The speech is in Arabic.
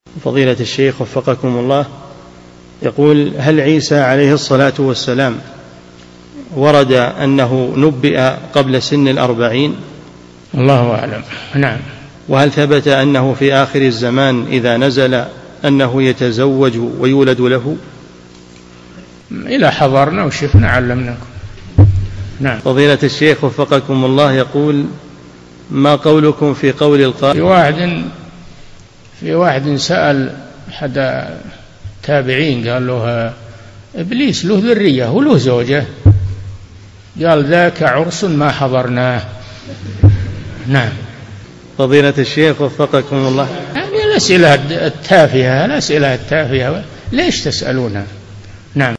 فضيلة الشيخ وفقكم الله، يقول: هل عيسى عليه الصلاة والسلام ورد أنه نبئ قبل سن 40؟ الله أعلم. نعم. وهل ثبت أنه في آخر الزمان إذا نزل أنه يتزوج ويولد له؟ إذا حضرنا وشفنا علمناكم. نعم. فضيلة الشيخ وفقكم الله، يقول: ما قولكم في قول القائل؟ في واحد سأل أحد تابعين قال له: إبليس له ذرية وله زوجة، قال: ذاك عرس ما حضرناه. نعم. فضيلة الشيخ وفقكم الله، الأسئلة التافهة ليش تسألونها؟ نعم.